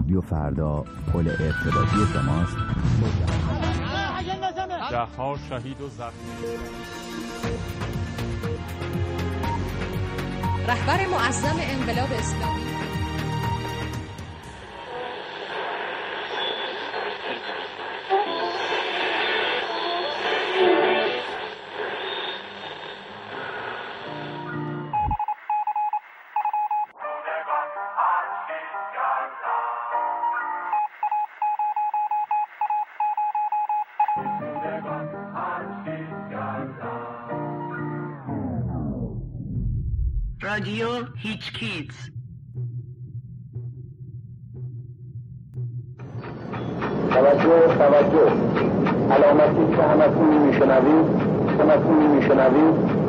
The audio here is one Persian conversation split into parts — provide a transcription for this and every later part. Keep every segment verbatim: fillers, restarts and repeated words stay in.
رادیو فردا پل ارتباطی شماست. ده‌ها شهید و زخمی. رهبر معظم انقلاب اسلامی رادیو هیچ کیدز. توجه توجه علامتی که همتون میشنوید همتون میشنوید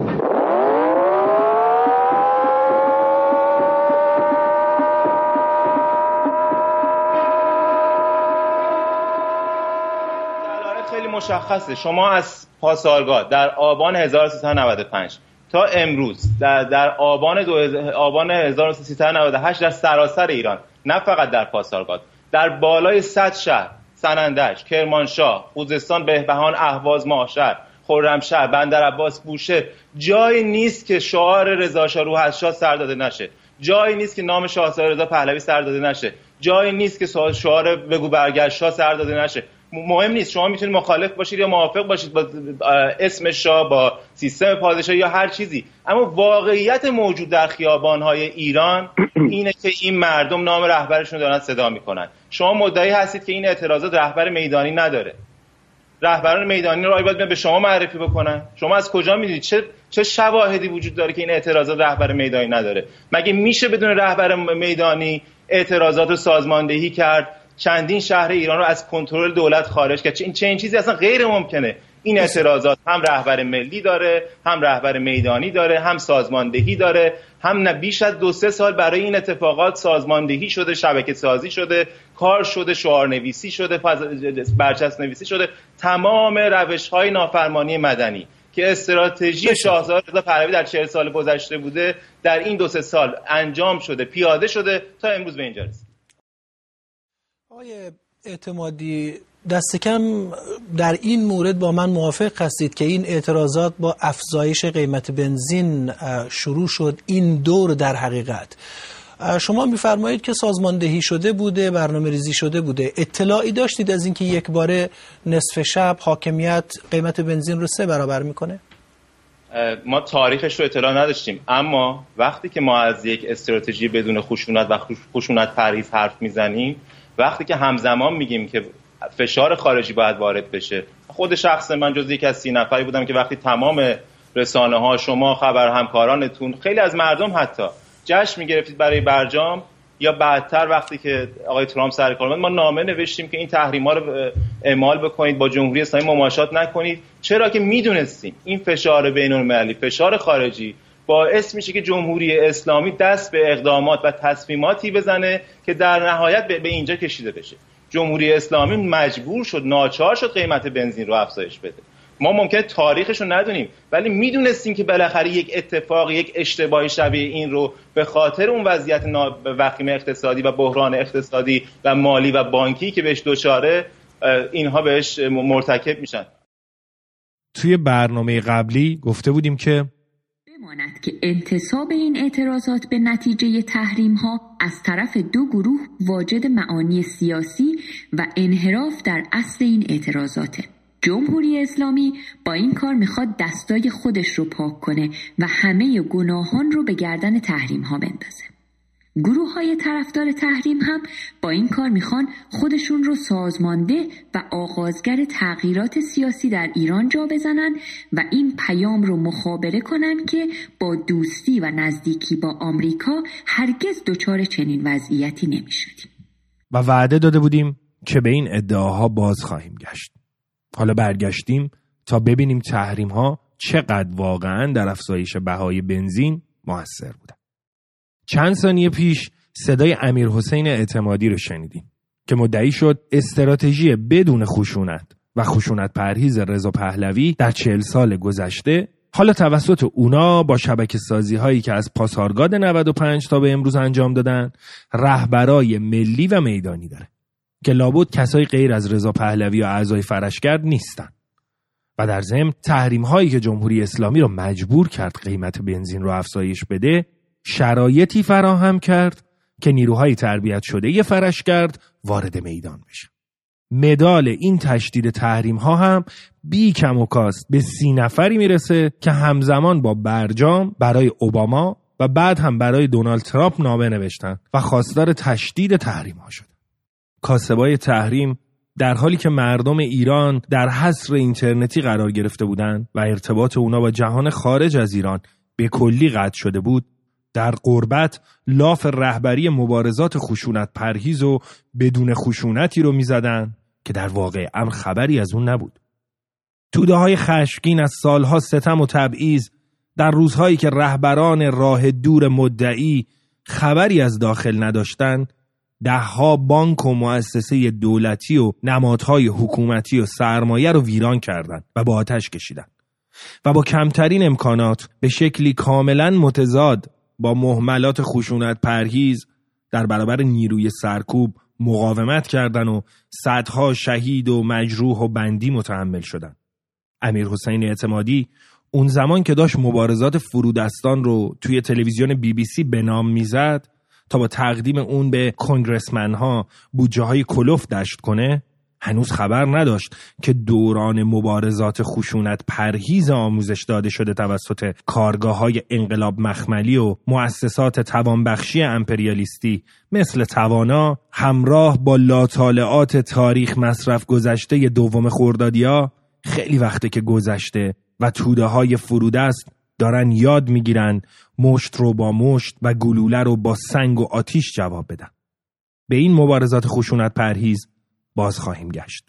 خیلی مشخصه. شما از پاسارگاد در آبان هزار و سیصد و نود و پنج تا امروز در, در آبان, دو آبان هزار و سیصد و نود و هشت در سراسر ایران، نه فقط در پاسارگاد، در بالای صد شهر، سنندج، کرمانشاه، خوزستان، بهبهان، اهواز، ماهشهر، خرمشهر، بندرعباس، بوشهر، جایی نیست که شعار رضا شاه روحش‌شاه سر داده نشه، جایی نیست که نام شاهزاده رضا پهلوی سر داده نشه، جایی نیست که شعار بگو برگشت شاه سر داده نشه. مهم نیست شما میتونید مخالف باشید یا موافق باشید با اسم شاه، با سیستم پادشاهی یا هر چیزی، اما واقعیت موجود در خیابان‌های ایران اینه که این مردم نام رهبرشون دارن صدا میکنن. شما مدعی هستید که این اعتراضات رهبر میدانی نداره. رهبران میدانی رو باید به شما معرفی بکنن. شما از کجا میدونید؟ چه چه شواهدی وجود داره که این اعتراضات رهبر میدانی نداره؟ مگه میشه بدون رهبر میدانی اعتراضات رو سازماندهی کرد، چندین شهر ایران رو از کنترل دولت خارج کرد؟ این چنین چیزی اصلا غیر ممکنه. این اعتراضات هم رهبر ملی داره، هم رهبر میدانی داره، هم سازماندهی داره، هم نه بیش از دو سه سال برای این اتفاقات سازماندهی شده، شبکه سازی شده، کار شده، شعار نویسی شده، برچسب نویسی شده. تمام روش‌های نافرمانی مدنی که استراتژی شاهزاده رضا پهلوی در چهل سال گذشته بوده در این دو سه سال انجام شده، پیاده شده تا امروز به اینجا رسید. آقای اعتمادی، دست کم در این مورد با من موافق هستید که این اعتراضات با افزایش قیمت بنزین شروع شد. این دور در حقیقت شما میفرمایید که سازماندهی شده بوده، برنامه ریزی شده بوده. اطلاعی داشتید از اینکه یک باره نصف شب حاکمیت قیمت بنزین رو سه برابر میکنه؟ ما تاریخش رو اطلاع نداشتیم، اما وقتی که ما از یک استراتژی بدون خشونت و خشونت پرهیز حرف میزنیم، وقتی که همزمان میگیم که فشار خارجی باید وارد بشه، خود شخص من جز یک از سی نفری بودم که وقتی تمام رسانه ها، شما، خبر همکارانتون، خیلی از مردم حتی جشن میگرفتید برای برجام، یا بعدتر وقتی که آقای ترامپ سر کار اومد ما نامه نوشتیم که این تحریما رو اعمال بکنید، با جمهوری اسلامی مماشات نکنید، چرا که میدونستیم این فشار بین‌المللی، فشار خارجی باعث میشه که جمهوری اسلامی دست به اقدامات و تصمیماتی بزنه که در نهایت به اینجا کشیده بشه. جمهوری اسلامی مجبور شد، ناچار شد قیمت بنزین رو افزایش بده. ما ممکنه تاریخش رو ندونیم، ولی میدونستیم که بالاخره یک اتفاق، یک اشتباه شبیه این رو به خاطر اون وضعیت وخیم اقتصادی و بحران اقتصادی و مالی و بانکی که بهش دچاره، اینها بهش مرتکب میشن. توی برنامه قبلی گفته بودیم که بماند که انتصاب این اعتراضات به نتیجه تحریم ها از طرف دو گروه واجد معانی سیاسی و انحراف در اصل این اعتراضاته. جمهوری اسلامی با این کار میخواد دستای خودش رو پاک کنه و همه گناهان رو به گردن تحریم ها بندازه. گروه های طرفدار تحریم هم با این کار میخوان خودشون رو سازمانده و آغازگر تغییرات سیاسی در ایران جا بزنن و این پیام رو مخابره کنن که با دوستی و نزدیکی با آمریکا هرگز دچار چنین وضعیتی نمیشدیم. و وعده داده بودیم که به این ادعاها باز خواهیم گشت. حالا برگشتیم تا ببینیم تحریم ها چقدر واقعا در افزایش بهای بنزین موثر بودن. چند ثانیه پیش صدای امیرحسین اعتمادی رو شنیدیم که مدعی شد استراتژی بدون خشونت و خشونت پرهیز رضا پهلوی در چهل سال گذشته حالا توسط اونا با شبکه سازی هایی که از پاسارگاد نود و پنج تا به امروز انجام دادن رهبرای ملی و میدانی داره که لابد کسای غیر از رضا پهلوی و اعضای فرشگرد نیستن و در ضمن تحریم هایی که جمهوری اسلامی رو مجبور کرد قیمت بنزین رو افزایش بده شرایطی فراهم کرد که نیروهای تربیت شده ی فرشگرد وارد میدان بشه. مدال این تشدید تحریم ها هم بی کم و کاست به سی نفری میرسه که همزمان با برجام برای اوباما و بعد هم برای دونالد ترامپ نامه نوشتن و خواستار تشدید تحریم ها شدن. کاسبای تحریم در حالی که مردم ایران در حصر اینترنتی قرار گرفته بودند و ارتباط اونا با جهان خارج از ایران به کلی قطع شده بود، در غربت لاف رهبری مبارزات خشونت پرهیز و بدون خشونتی رو میزدن که در واقع امر خبری از اون نبود. توده های خشمگین از سالها ستم و تبعیض در روزهایی که رهبران راه دور مدعی خبری از داخل نداشتن، دهها بانک و مؤسسه دولتی و نمادهای حکومتی و سرمایه رو ویران کردند و با آتش کشیدن و با کمترین امکانات به شکلی کاملا متضاد با مهملات خشونت پرهیز در برابر نیروی سرکوب مقاومت کردن و صدها شهید و مجروح و بندی متحمل شدن. امیر حسین اعتمادی اون زمان که داشت مبارزات فرودستان رو توی تلویزیون بی بی سی به نام میزد تا با تقدیم اون به کنگرسمن ها بودجه های کلوف دشت کنه، هنوز خبر نداشت که دوران مبارزات خشونت پرهیز آموزش داده شده توسط کارگاه های انقلاب مخملی و مؤسسات توانبخشی امپریالیستی مثل توانا همراه با لاطالعات تاریخ مصرف گذشته دوم خردادیا خیلی وقته که گذشته و توده های فرودست دارن یاد میگیرن مشت رو با مشت و گلوله رو با سنگ و آتیش جواب بدن. به این مبارزات خشونت پرهیز باز خواهیم گشت.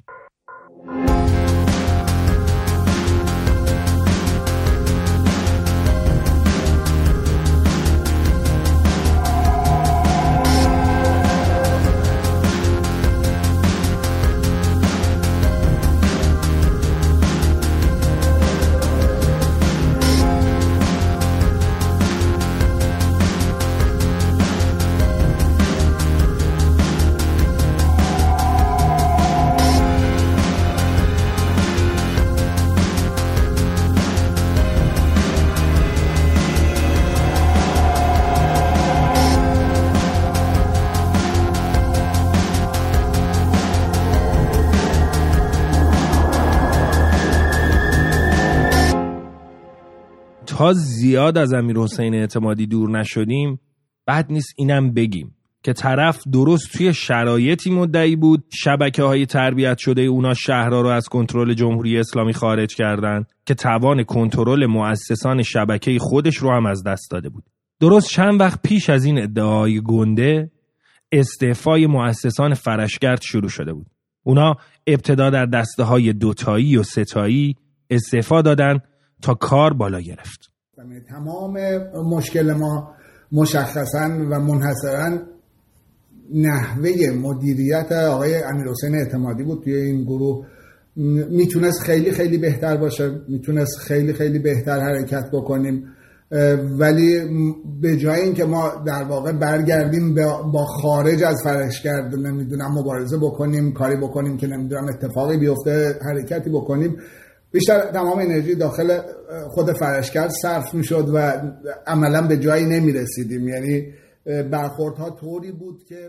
تا زیاد از امیر حسین اعتمادی دور نشدیم بد نیست اینم بگیم که طرف درست توی شرایطی مدعی بود شبکه های تربیت شده اونا شهرها رو از کنترل جمهوری اسلامی خارج کردن که توان کنترل مؤسسان شبکه خودش رو هم از دست داده بود. درست چند وقت پیش از این ادعای گنده استعفای مؤسسان فرشگرد شروع شده بود. اونا ابتدا در دسته های دوتایی و ستایی استعفا دادن تا کار بالا گرفت. تمام مشکل ما مشخصاً و منحصراً نحوه مدیریت آقای امیر حسین اعتمادی بود توی این گروه. میتونست خیلی خیلی بهتر باشه، میتونست خیلی خیلی بهتر حرکت بکنیم، ولی به جای اینکه ما در واقع برگردیم با خارج از فرشگرد نمیدونم مبارزه بکنیم، کاری بکنیم که نمیدونم اتفاقی بیفته، حرکتی بکنیم، بیشتر تمام انرژی داخل خود فرشگرد صرف میشد و عملا به جایی نمیرسیدیم. یعنی برخوردها طوری بود که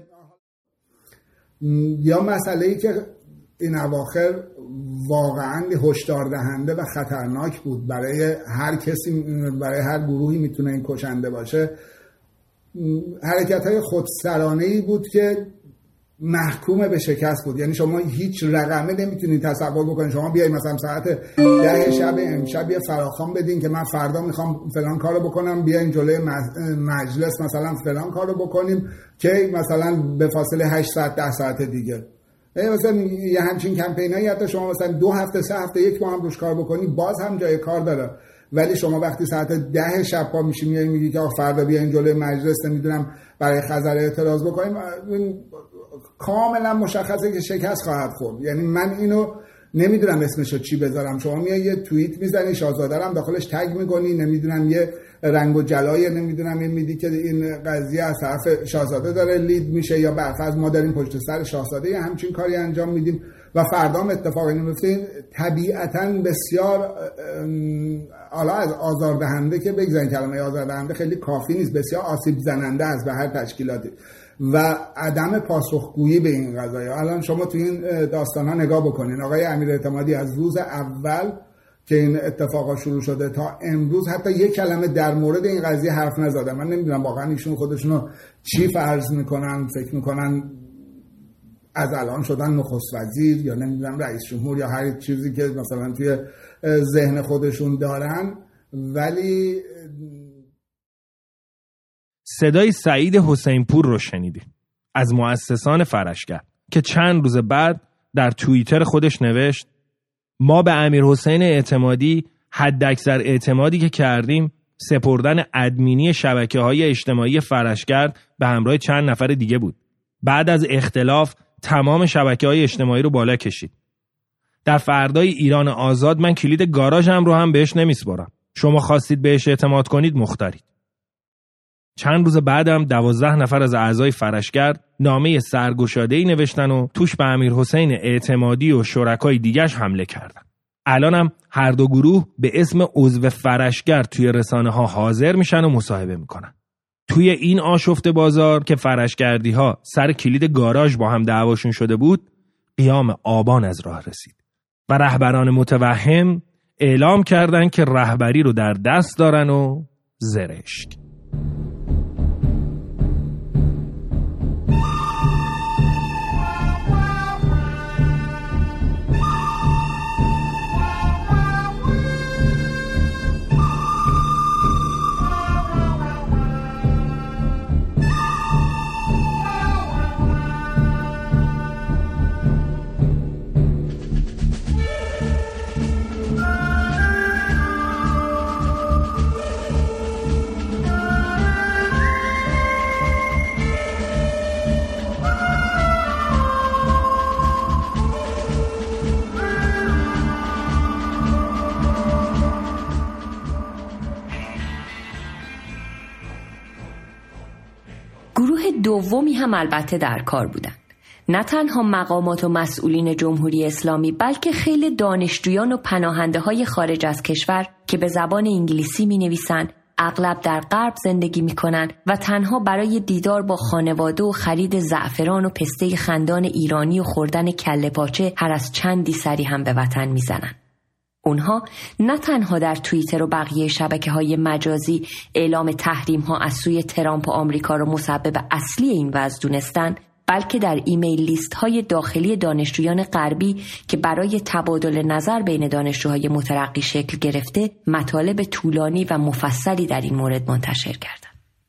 یا مسئله‌ای که این اواخر واقعا هشدار دهنده و خطرناک بود برای هر کسی، برای هر گروهی میتونه این کشنده باشه، حرکت‌های خودسرانه‌ای بود که محکوم به شکست بود. یعنی شما هیچ رقمه نمیتونید تصور بکنید شما بیاید مثلا ساعت ده شب امشب یه فراخوان بدین که من فردا میخوام فلان کارو بکنم، بیاین جلوی مجلس مثلا فلان کارو بکنیم که مثلا به فاصله هشت ساعت ده ساعت دیگه مثلا یه همچین کمپینایی حتی شما مثلا دو هفته سه هفته یک ماه هم روش کار بکنی باز هم جای کار داره. ولی شما وقتی ساعت ده شب پا میشی میای میگی که فردا بیاین جلوی مجلس نمیدونم برای خزر اعتراض بکنیم، کاملا مشخصه که شکست خواهد خورد. یعنی من اینو نمیدونم اسمشو چی بذارم. شما میای یه توییت میزنی شاهزاده رو هم داخلش تگ میکنی، نمیدونم یه رنگ و جلای نمیدونم این میدی که این قضیه از طرف شاهزاده داره لید میشه یا برفرض ما داریم پشت سر شاهزاده یا همچین کاری انجام میدیم و فردا هم اتفاقی نمیفته. طبیعتاً بسیار حالا از آزاردهنده که بگذارین، کلمه آزاردهنده خیلی کافی نیست، بسیار آسیب زننده است به هر تشکیلاتی و عدم پاسخگویی به این قضايا. الان شما تو این داستانا نگاه بکنین، آقای امیراعتمادی از روز اول که این اتفاقا شروع شده تا امروز حتی یک کلمه در مورد این قضیه حرف نزده. من نمیدونم واقعا ایشون خودشونو چی فرض میکنن، فکر میکنن از الان شدن نخست وزیر یا نمیدونم رئیس جمهور یا هر چیزی که مثلا توی ذهن خودشون دارن. ولی صدای سعید حسین پور رو شنیدیم از مؤسسان فرشگر که چند روز بعد در توییتر خودش نوشت ما به امیر حسین اعتمادی حداکثر اعتمادی که کردیم سپردن ادمینی شبکه‌های اجتماعی فرشگر به همراه چند نفر دیگه بود. بعد از اختلاف تمام شبکه‌های اجتماعی رو بالا کشید. در فردای ایران آزاد من کلید گاراژم رو هم بهش نمیسپارم. شما خواستید بهش اعتماد کنید مختارید. چند روز بعدم دوازده نفر از اعضای فرشگر نامه سرگشاده‌ای نوشتن و توش به امیر حسین اعتمادی و شرکای دیگش حمله کردن. الانم هر دو گروه به اسم عضو فرشگر توی رسانه ها حاضر میشن و مصاحبه میکنن. توی این آشفته بازار که فرشگردی ها سر کلید گاراژ با هم دعواشون شده بود، قیام آبان از راه رسید و رهبران متوهم اعلام کردن که رهبری رو در دست دارن و زرشک. دومی هم البته در کار بودند. نه تنها مقامات و مسئولین جمهوری اسلامی بلکه خیلی دانشجویان و پناهنده های خارج از کشور که به زبان انگلیسی می نویسن، اغلب در غرب زندگی می کنن و تنها برای دیدار با خانواده و خرید زعفران و پسته خندان ایرانی و خوردن کله پاچه هر از چندی سری هم به وطن می زنن. اونها نه تنها در توییتر و بقیه شبکه‌های مجازی اعلام تحریم‌ها از سوی ترامپ و آمریکا رو مسبب اصلی این وضع دونستن، بلکه در ایمیل لیست‌های داخلی دانشجویان غربی که برای تبادل نظر بین دانشجوهای مترقی شکل گرفته، مطالب طولانی و مفصلی در این مورد منتشر کردند.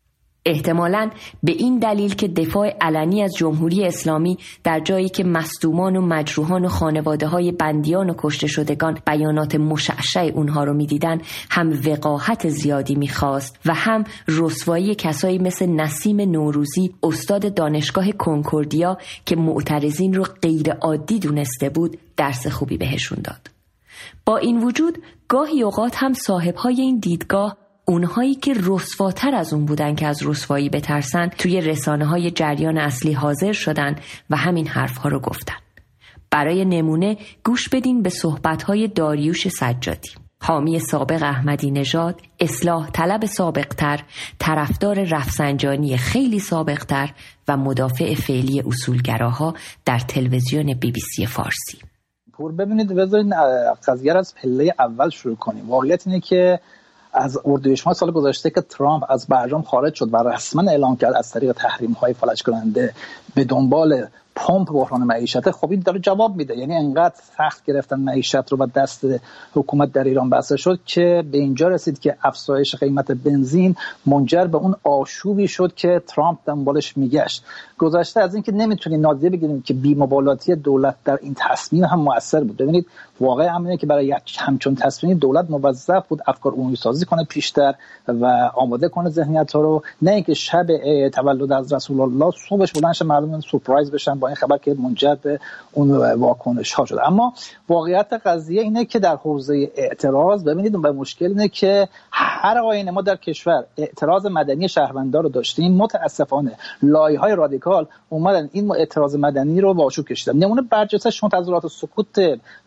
احتمالاً به این دلیل که دفاع علنی از جمهوری اسلامی در جایی که مصدومان و مجروحان و خانواده‌های بندیان و کشته شدگان بیانات مشعشع اونها رو می‌دیدن، هم وقاحت زیادی می‌خواست و هم رسوایی کسایی مثل نسیم نوروزی، استاد دانشگاه کنکوردیا که معترضین رو غیر عادی دونسته بود، درس خوبی بهشون داد. با این وجود گاهی اوقات هم صاحب‌های این دیدگاه، اونهایی که رسواتر از اون بودن که از رسوایی بترسن، توی رسانه‌های جریان اصلی حاضر شدن و همین حرف‌ها رو گفتن. برای نمونه گوش بدین به صحبت‌های داریوش سجادی، حامی سابق احمدی نژاد، اصلاح طلب سابق‌تر، طرفدار رفسنجانی خیلی سابق‌تر و مدافع فعلی اصولگراها در تلویزیون بی بی سی فارسی. پور ببینید، بذارید قضیه رو از پله اول شروع کنیم. واقعیت اینه که از اردیبهشت ماه سال گذشته که ترامپ از برجام خارج شد و رسما اعلام کرد از طریق تحریم‌های فلج کننده به دنبال پمپ بحران معیشت، خب این داره جواب میده. یعنی انقدر سخت گرفتن معیشت رو و دست حکومت در ایران بسته شد که به اینجا رسید که افزایش قیمت بنزین منجر به اون آشوبی شد که ترامپ دنبالش میگشت. گذشته از اینکه نمیتونیم نادیده بگیریم که بی‌مبالاتی دولت در این تصمیم هم مؤثر بود. ببینید واقع همینه که برای همچون تصمیمی دولت موظف بود افکار عمومی سازی کنه پیشتر و آماده کنه ذهنیت‌ها رو، نه اینکه شب تولد از رسول الله صبحش بلندش مردم سورپرایز بشن با این خبر که منجر به اون واکنش ها شد. اما واقعیت قضیه اینه که در حوزه اعتراض ببینید به مشکل اینه که هر آینه ما در کشور اعتراض مدنی شهروندان رو داشتیم، متاسفانه لایه‌های رادیکال اومدن این اعتراض مدنی رو واشو کشیدن. نمونه برجسته شما تظاهرات سکوت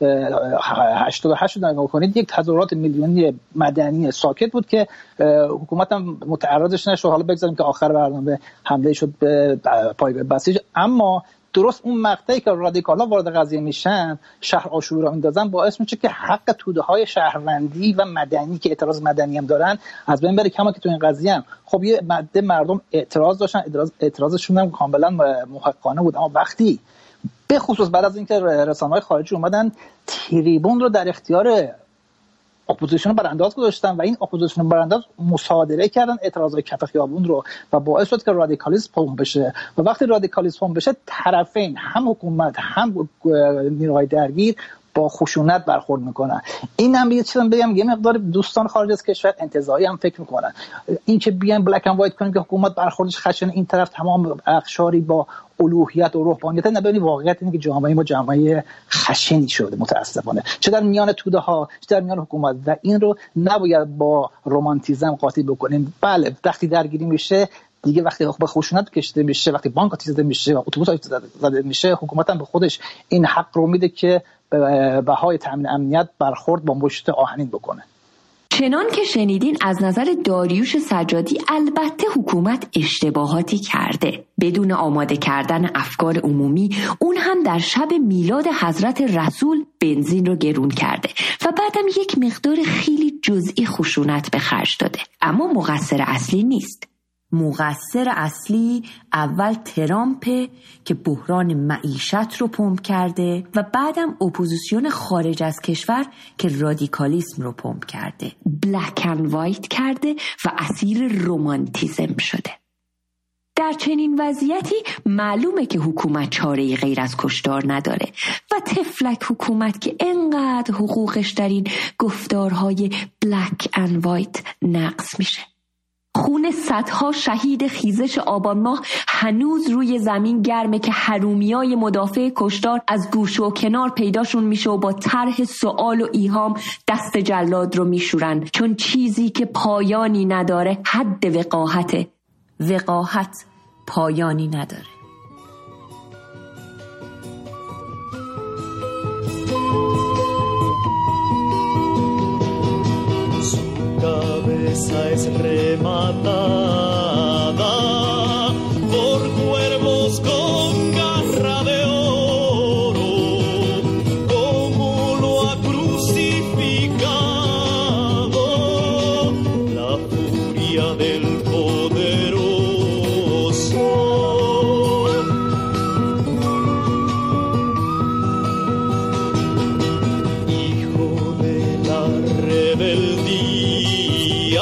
هشتاد و هشت رو نگاه کنید، یک تظاهرات میلیونی مدنی ساکت بود که حکومت هم متعرضش نشد. حالا بگذاریم که آخر برنامه حمله شد به پایگاه بسیج، اما درست اون مقطعی که رادیکال‌ها وارد قضیه میشن، شهر آشوب را میندازن، باعث میشه که حق توده‌های شهروندی و مدنی که اعتراض مدنی هم دارن از بین بره. کما که تو این قضیه هم خب یه ماده مردم اعتراض داشتن، اعتراض اعتراضشون هم کاملا محققانه بود، اما وقتی به خصوص بعد از اینکه رسانه‌های خارجی اومدن تریبون رو در اختیار اپوزیسیون برانداز گذاشتن و این اپوزیسیون برانداز مصادره کردن اعتراضای کف خیابون رو و باعث شد که رادیکالیسم پمپ بشه و وقتی رادیکالیسم پمپ بشه طرفین هم حکومت هم نیروهای درگیر با خشونت برخورد میکنن. این هم یه چیزی بگم، یه مقدار دوستان خارج از کشور انتزاعی هم فکر میکنن این که بیان بلک اند وایت کنیم که حکومت برخوردش خشن، این طرف تمام اقشاری با الوهیت و روحانیت. نبینید واقعیت اینه که جامعه ما جامعه خشنی شده متاسفانه، چه در میان توده ها چه در میان حکومت، و این رو نباید با رمانتیسم قاطی بکنیم. بله وقتی درگیری میشه دیگه، وقتی به خشونت کشیده میشه، وقتی بانک آتیش زده میشه و اتوبوس آتیش زده میشه، حکومت هم به خودش این حق رو میده که به بهای تامین امنیت برخورد با مشت آهنین بکنه. چنان که شنیدین از نظر داریوش سجادی البته حکومت اشتباهاتی کرده. بدون آماده کردن افکار عمومی اون هم در شب میلاد حضرت رسول بنزین رو گرون کرده و بعدم یک مقدار خیلی جزئی خشونت به خرج داده. اما مقصر اصلی نیست. مقصر اصلی اول ترامپ که بحران معیشت رو پمپ کرده و بعدم اپوزیسیون خارج از کشور که رادیکالیسم رو پمپ کرده، بلک اند وایت کرده و اسیر رومانتیسم شده. در چنین وضعیتی معلومه که حکومت چاره‌ای غیر از کشتار نداره و تفلک حکومت که انقدر حقوقش در این گفتارهای بلک اند وایت نقص میشه. خون صدها شهید خیزش آبان ماه هنوز روی زمین گرمه که حرومیای مدافع کشتار از گوشه و کنار پیداشون میشه و با طرح سوال و ایهام دست جلاد رو میشورن، چون چیزی که پایانی نداره حد وقاحته. وقاحت پایانی نداره. Cabeza es rematada por cuervos con garra de oro, como lo ha crucificado la furia del poderoso. Hijo de la rebeldía,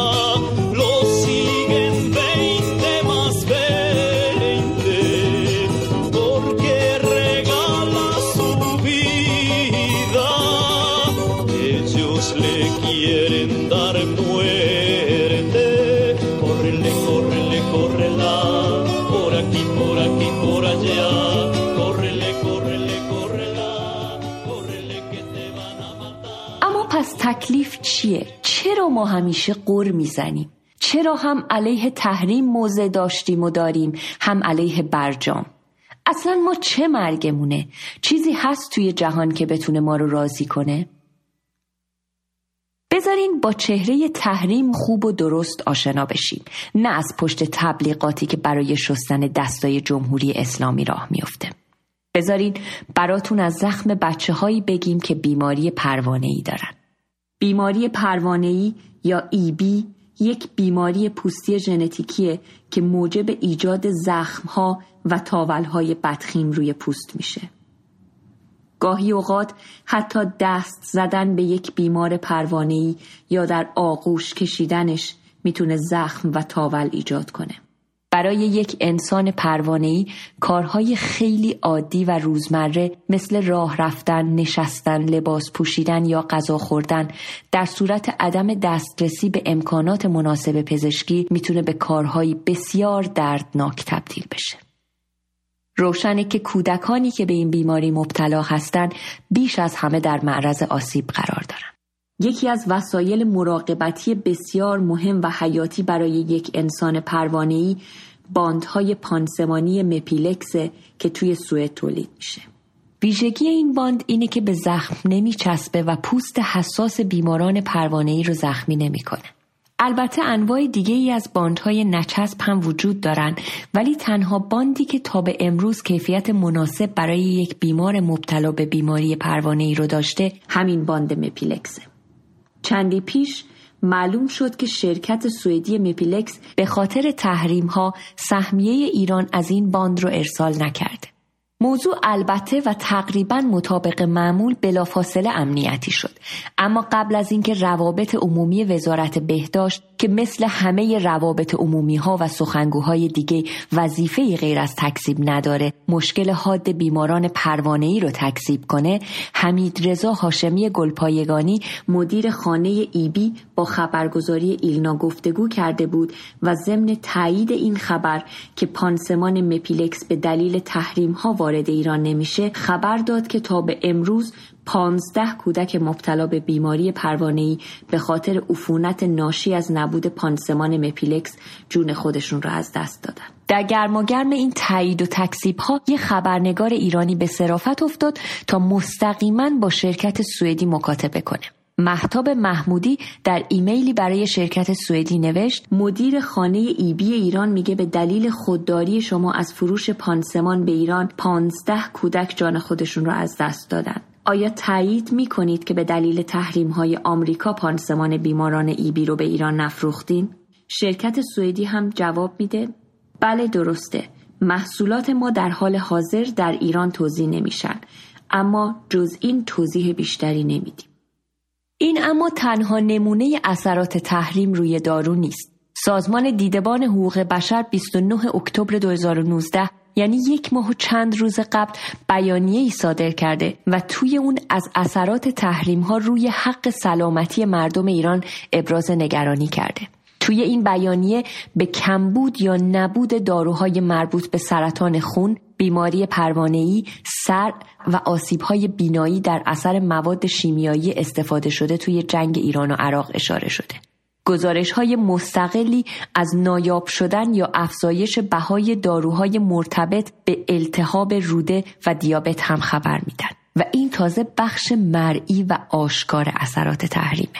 تکلیف چیه؟ چرا ما همیشه غر میزنیم؟ چرا هم علیه تحریم موضع داشتیم و داریم، هم علیه برجام؟ اصلا ما چه مرگمونه؟ چیزی هست توی جهان که بتونه ما رو راضی کنه؟ بذارین با چهره تحریم خوب و درست آشنا بشیم، نه از پشت تبلیغاتی که برای شستن دستای جمهوری اسلامی راه میفته. بذارین براتون از زخم بچه هایی بگیم که بیماری پروانه‌ای دارن. بیماری پروانه‌ای یا ای بی یک بیماری پوستی ژنتیکیه که موجب ایجاد زخم‌ها و تاول‌های بدخیم روی پوست میشه. گاهی اوقات حتی دست زدن به یک بیمار پروانه‌ای یا در آغوش کشیدنش میتونه زخم و تاول ایجاد کنه. برای یک انسان پروانه‌ای کارهای خیلی عادی و روزمره مثل راه رفتن، نشستن، لباس پوشیدن یا غذا خوردن در صورت عدم دسترسی به امکانات مناسب پزشکی میتونه به کارهای بسیار دردناک تبدیل بشه. روشنه که کودکانی که به این بیماری مبتلا هستند بیش از همه در معرض آسیب قرار دارند. یکی از وسایل مراقبتی بسیار مهم و حیاتی برای یک انسان پروانه‌ای باندهای پانسمانی مپیلکس که توی سوئد تولید میشه. ویژگی این باند اینه که به زخم نمیچسبه و پوست حساس بیماران پروانه‌ای رو زخمی نمیکنه. البته انواع دیگه ای از باندهای نچسب هم وجود دارن، ولی تنها باندی که تا به امروز کیفیت مناسب برای یک بیمار مبتلا به بیماری پروانه‌ای رو داشته همین باند مپیلکسه. چندی پیش معلوم شد که شرکت سوئدی مپیلکس به خاطر تحریم‌ها سهمیه ایران از این باند رو ارسال نکرده. موضوع البته و تقریباً مطابق معمول بلافاصله امنیتی شد، اما قبل از اینکه روابط عمومی وزارت بهداشت که مثل همه روابط عمومی ها و سخنگوهای دیگه وظیفه‌ای غیر از تکذیب نداره مشکل حاد بیماران پروانه‌ای رو تکذیب کنه، حمیدرضا هاشمی گلپایگانی مدیر خانه ایبی با خبرگزاری ایلنا گفتگو کرده بود و ضمن تایید این خبر که پانسمان مپیلکس به دلیل تحریم ها وارد ایران نمیشه خبر داد که تا به امروز پانزده کودک مبتلا به بیماری پروانه‌ای به خاطر عفونت ناشی از نبود پانسمان مپیلکس جون خودشون را از دست دادن. در گرم و گرم این تایید و تکذیب‌ها یک خبرنگار ایرانی به صرافت افتاد تا مستقیما با شرکت سوئدی مکاتبه کنه. مهتاب محمودی در ایمیلی برای شرکت سوئدی نوشت مدیر خانه ایبی ایران میگه به دلیل خودداری شما از فروش پانسمان به ایران پانزده کودک جان خودشون رو از دست دادن. آیا تایید میکنید که به دلیل تحریم‌های آمریکا پانسمان بیماران ایبی رو به ایران نفروختین؟ شرکت سوئدی هم جواب میده بله درسته. محصولات ما در حال حاضر در ایران توزیع نمیشن، اما جز این توضیح بیشتری نمیدیم. این اما تنها نمونه اثرات تحریم روی دارو نیست. سازمان دیدبان حقوق بشر بیست و نه اکتبر دو هزار و نوزده یعنی یک ماه و چند روز قبل بیانیه‌ای صادر کرده و توی اون از اثرات تحریم‌ها روی حق سلامتی مردم ایران ابراز نگرانی کرده. توی این بیانیه به کمبود یا نبود داروهای مربوط به سرطان خون، بیماری پروانه‌ای، سر و آسیب‌های بینایی در اثر مواد شیمیایی استفاده شده توی جنگ ایران و عراق اشاره شده. گزارش‌های مستقلی از نایاب شدن یا افزایش بهای داروهای مرتبط به التهاب روده و دیابت هم خبر میدن و این تازه بخش مرئی و آشکار اثرات تحریمه.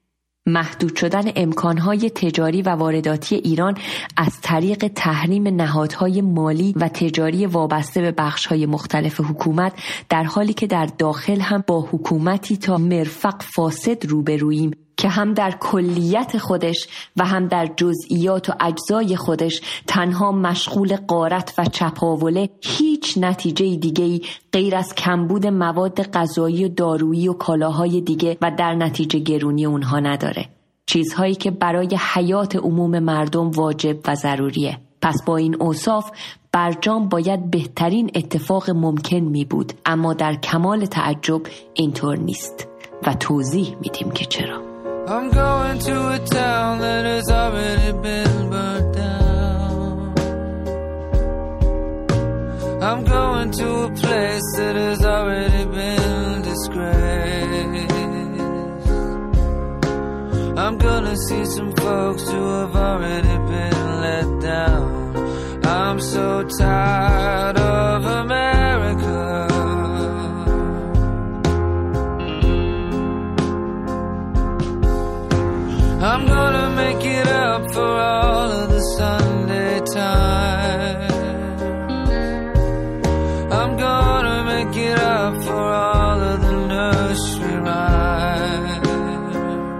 محدود شدن امکانهای تجاری و وارداتی ایران از طریق تحریم نهادهای مالی و تجاری وابسته به بخشهای مختلف حکومت، در حالی که در داخل هم با حکومتی تا مرفق فاسد روبروییم که هم در کلیت خودش و هم در جزئیات و اجزای خودش تنها مشغول غارت و چپاوله، هیچ نتیجه دیگه‌ای غیر از کمبود مواد غذایی و دارویی و کالاهای دیگه و در نتیجه گرونی اونها نداره. چیزهایی که برای حیات عموم مردم واجب و ضروریه. پس با این اوصاف برجام باید بهترین اتفاق ممکن می بود، اما در کمال تعجب اینطور نیست و توضیح میدیم که چرا. I'm going to a town that has already been burned down. I'm going to a place that has already been disgraced. I'm gonna see some folks who have already been let down. I'm so tired of America. I'm gonna make it up for all of the Sunday time. I'm gonna make it up for all of the nursery rhymes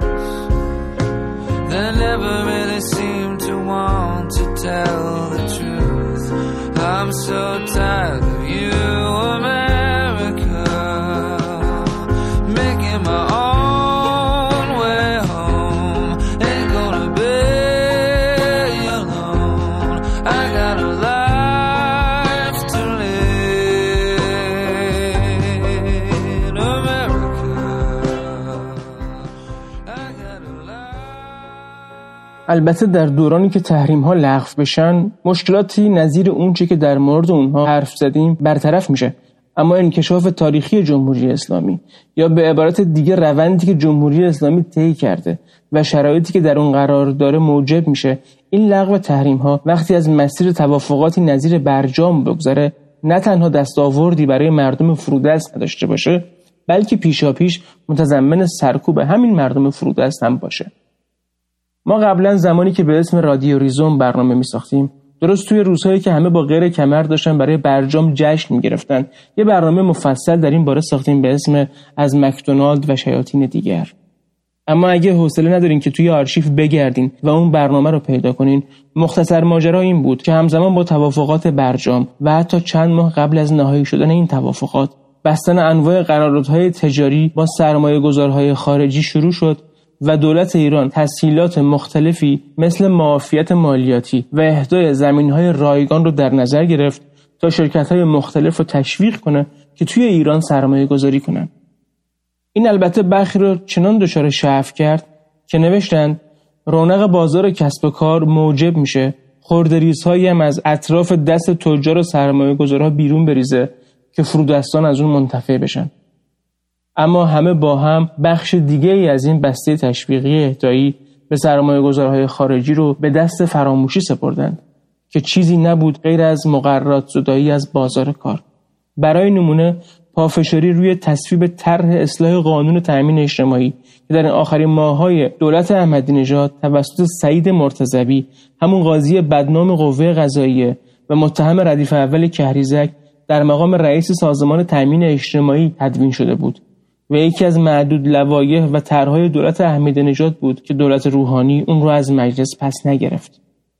that never really seem to want to tell the truth. I'm so tired of you, America, making my own البته در دورانی که تحریم‌ها لغو بشن مشکلاتی نظیر اون چه که در مورد اونها حرف زدیم برطرف میشه، اما انکشاف تاریخی جمهوری اسلامی یا به عبارت دیگه روندی که جمهوری اسلامی طی کرده و شرایطی که در اون قرار داره موجب میشه این لغو تحریم‌ها وقتی از مسیر توافقاتی نظیر برجام بگذره نه تنها دستاوردی برای مردم فرودست نداشته باشه بلکه پیشاپیش متضمن سرکوب همین مردم فرودست هم باشه. ما قبلا زمانی که به اسم رادیو ریزوم برنامه می ساختیم درست توی روزهایی که همه با غیر کمر داشتن برای برجام جشن می گرفتن یه برنامه مفصل در این باره ساختیم به اسم از مکدونالد و شیاطین دیگر. اما اگه حوصله ندارین که توی آرشیو بگردین و اون برنامه رو پیدا کنین، مختصر ماجرا این بود که همزمان با توافقات برجام و حتی چند ماه قبل از نهایی شدن این توافقات بستن انواع قراردادهای تجاری با سرمایه‌گذارهای خارجی شروع شد و دولت ایران تسهیلات مختلفی مثل معافیت مالیاتی و اهدای زمین‌های رایگان رو در نظر گرفت تا شرکت‌های مختلف رو تشویق کنه که توی ایران سرمایه‌گذاری کنن. این البته برخی رو چنان دچار شعف کرد که نوشتن رونق بازار کسب و کار موجب میشه خردریزهایی هم از اطراف دست تجار و سرمایه‌گذارها بیرون بریزه که فرودستان از اون منتفع بشن. اما همه با هم بخش دیگه ای از این بسته تشویقی اهدایی به سرمایه‌گذارهای خارجی رو به دست فراموشی سپردند که چیزی نبود غیر از مقررات زدایی از بازار کار. برای نمونه پافشاری روی تصویب طرح اصلاح قانون تأمین اجتماعی که در آخرین ماه‌های دولت احمدی نژاد توسط سعید مرتضوی همون قاضی بدنام قوه قضاییه و متهم ردیف اول کهریزک در مقام رئیس سازمان تأمین اجتماعی تدوین شده بود و یکی از معدود لوایح و طرح‌های دولت احمدی نژاد بود که دولت روحانی اون رو از مجلس پس نگرفت.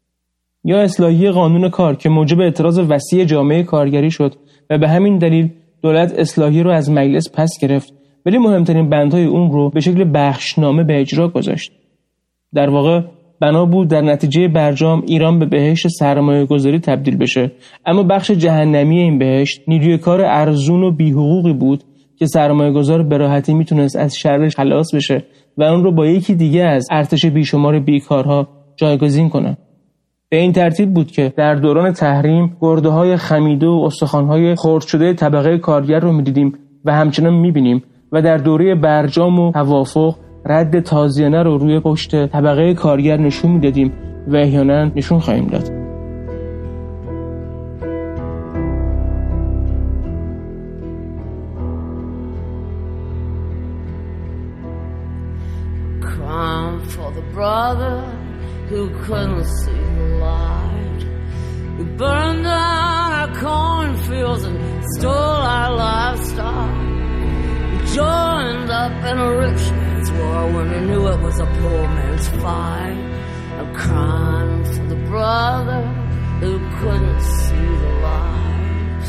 یا اصلاحیه قانون کار که موجب اعتراض وسیع جامعه کارگری شد و به همین دلیل دولت اصلاحیه رو از مجلس پس گرفت ولی مهمترین بندهای اون رو به شکل بخشنامه به اجرا گذاشت. در واقع بنا بود در نتیجه برجام ایران به بهشت سرمایه گذاری تبدیل بشه، اما بخش جهنمی این بهشت نیروی کار ارزون و بی‌حقوقی بود که سرمایه گذار به راحتی میتونست از شرش خلاص بشه و اون رو با یکی دیگه از ارتش بیشمار بیکارها جایگزین کنه. به این ترتیب بود که در دوران تحریم گرده‌های خمیده و استخوان‌های خرد شده طبقه کارگر رو می‌دیدیم و همچنان می‌بینیم و در دوره برجام و توافق رد تازیانه رو روی پشت طبقه کارگر نشون می‌دادیم و احیانا نشون خواهیم داد. Crime for the brother who couldn't see the light. We burned down our cornfields and stole our livestock. We joined up in a rich man's war when we knew it was a poor man's fight. I'm crying for the brother who couldn't see the light.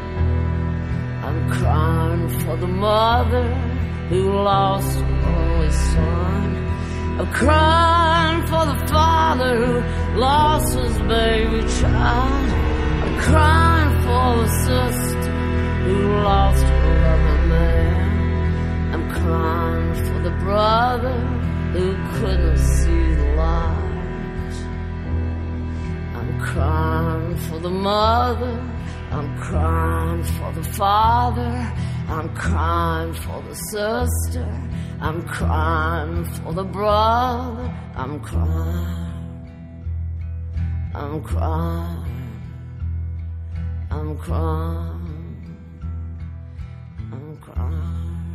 I'm crying for the mother who lost her only son. I'm crying for the father who lost his baby child. I'm crying for the sister who lost her loving man. I'm crying for the brother who couldn't see the light. I'm crying for the mother. I'm crying for the father. I'm crying for the sister. I'm crying for the brother. I'm crying. I'm crying. I'm crying. I'm crying.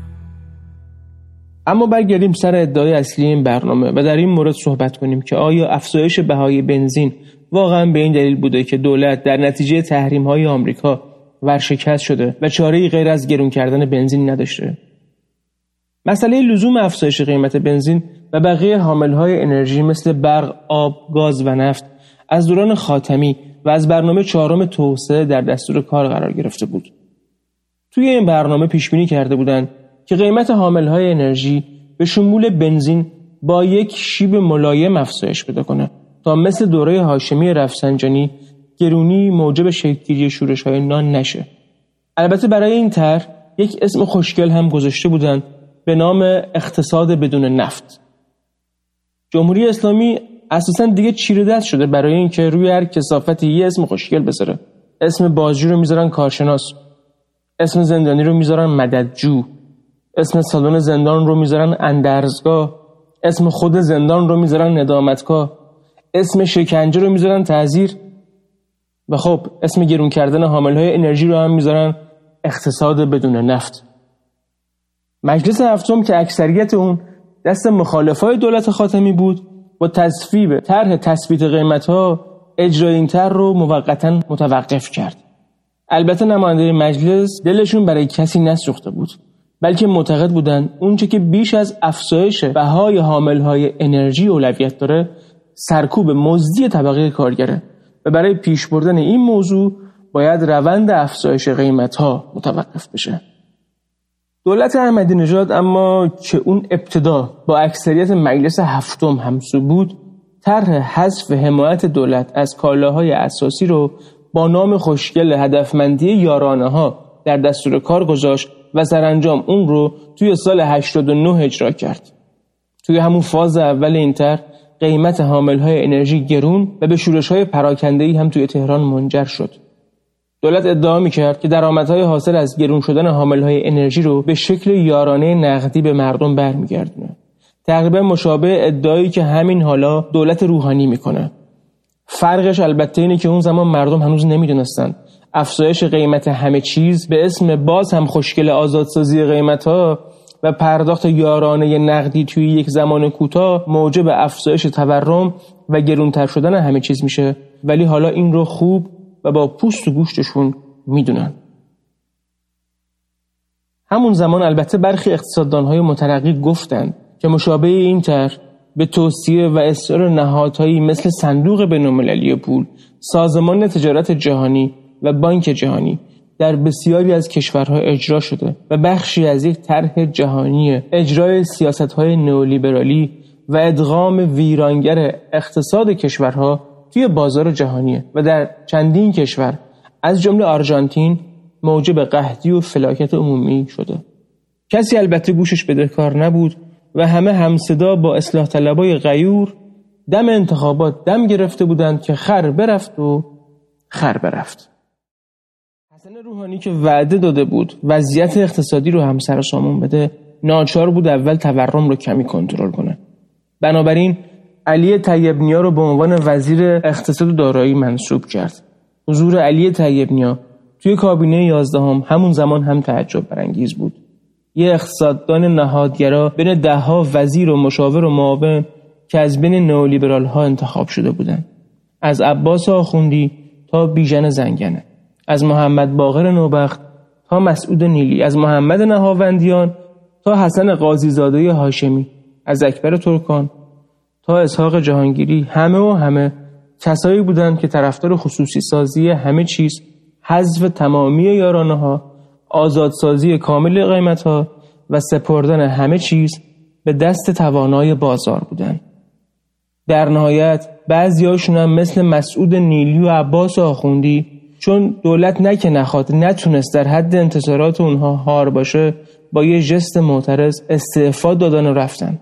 اما برگردیم سر ادعای اصلی این برنامه و در این مورد صحبت کنیم که آیا افزایش بهای بنزین واقعا به این دلیل بوده که دولت در نتیجه تحریم‌های آمریکا ورشکست شده و چاره‌ای غیر از گرون کردن بنزین نداشته؟ مسئله لزوم افزایش قیمت بنزین و بقیه حامل‌های انرژی مثل برق، آب، گاز و نفت از دوران خاتمی و از برنامه چهارم توسعه در دستور کار قرار گرفته بود. توی این برنامه پیش بینی کرده بودند که قیمت حامل‌های انرژی به شمول بنزین با یک شیب ملایم افزایش پیدا کنه تا مثل دوره هاشمی رفسنجانی گرونی موجب شکل‌گیری شورش‌های نان نشه. البته برای این طرح یک اسم خوشگل هم گذاشته بودند به نام اقتصاد بدون نفت. جمهوری اسلامی اساسا دیگه چیره دست شده برای اینکه روی هر کثافتی یه اسم خوشگل بذاره. اسم بازجو رو میذارن کارشناس، اسم زندانی رو میذارن مددجو، اسم سالن زندان رو میذارن اندرزگاه، اسم خود زندان رو میذارن ندامتگاه، اسم شکنجه رو میذارن تعزیر و خب اسم گرون کردن حاملهای انرژی رو هم میذارن اقتصاد بدون نفت. مجلس هفتم که اکثریت اون دست مخالفای دولت خاتمی بود، با تصویب طرح تثبیت قیمت‌ها اجرای این طرح رو موقتاً متوقف کرد. البته نماینده مجلس دلشون برای کسی نسوخته بود، بلکه معتقد بودن اونچه که بیش از افزایش بهای حاملهای انرژی اولویت داره سرکوب مزدی طبقه کارگره و برای پیش بردن این موضوع باید روند افزایش قیمت‌ها متوقف بشه. دولت احمدی نژاد اما که اون ابتدا با اکثریت مجلس هفتم همسو بود، طرح حذف حمایت دولت از کالاهای اساسی رو با نام خوشگل هدفمندی یارانه‌ها در دستور کار گذاشت و سرانجام اون رو توی سال هشتاد و نه اجرا کرد. توی همون فاز اول این طرح قیمت حاملهای انرژی گرون و به شورش‌های پراکنده‌ای هم توی تهران منجر شد. دولت ادعا می‌کرد که درآمدهای حاصل از گرون شدن حاملهای انرژی رو به شکل یارانه نقدی به مردم برمیگردونه. تقریبا مشابه ادعایی که همین حالا دولت روحانی میکنه. فرقش البته اینه که اون زمان مردم هنوز نمیدونستن افزایش قیمت همه چیز به اسم باز هم خوشگل آزادسازی قیمت‌ها و پرداخت یارانه نقدی توی یک زمان کوتاه موجب افزایش تورم و گرونتر شدن همه چیز میشه، ولی حالا این رو خوب و با پوست و گوشتشون میدونن. همون زمان البته برخی اقتصاددان‌های مترقی گفتن که مشابه این طرح به توصیه و اصرار نهادهایی مثل صندوق بین‌المللی پول، سازمان تجارت جهانی و بانک جهانی در بسیاری از کشورها اجرا شده و بخشی از یک طرح جهانی اجرای سیاست‌های نئولیبرالی و ادغام ویرانگر اقتصاد کشورها توی بازار جهانیه و در چندین کشور از جمله آرژانتین موجب قحطی و فلاکت عمومی شده. کسی البته گوشش بدهکار نبود و همه همصدا با اصلاح طلبای غیور دم انتخابات دم گرفته بودند که خر برفت و خر برفت. حسن روحانی که وعده داده بود وضعیت اقتصادی رو هم سر و سامون بده، ناچار بود اول تورم رو کمی کنترل کنه. بنابراین علی طیب نیا رو به عنوان وزیر اقتصاد و دارایی منصوب کرد. حضور علی طیب نیا توی کابینه یازدهم همون زمان هم تعجب برانگیز بود. یه اقتصاددان نهادگرا بین ده ها وزیر و مشاور و معاون که از بین نئولیبرال ها انتخاب شده بودن. از عباس آخوندی تا بیژن زنگنه، از محمد باقر نوبخت تا مسعود نیلی، از محمد نهاوندیان تا حسن قاضیزاده هاشمی، از اکبر ترکان تا اسحاق جهانگیری، همه و همه کسایی بودند که طرفدار خصوصی سازی همه چیز، حذف تمامی یارانه‌ها، آزادسازی کامل قیمت‌ها و سپردن همه چیز به دست توانای بازار بودند. در نهایت بعضی‌هاشون هم مثل مسعود نیلی و عباس آخوندی چون دولت نه که نخواد نتونست در حد انتظارات اونها هار باشه، با یه ژست معترض استعفا دادن و رفتن.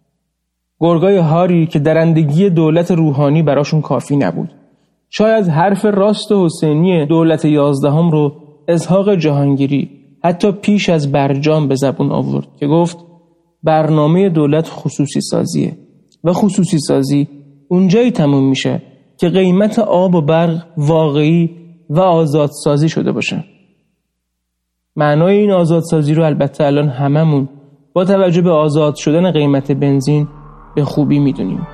گرگای هاری که درندگی دولت روحانی براشون کافی نبود. شاید حرف راست حسینی دولت یازدهم رو اسحاق جهانگیری حتی پیش از برجام به زبون آورد که گفت برنامه دولت خصوصی سازیه و خصوصی سازی اونجایی تموم میشه که قیمت آب و برق واقعی و آزادسازی شده باشه. معنای این آزادسازی رو البته الان هممون با توجه به آزاد شدن قیمت بنزین به خوبی میدونیم.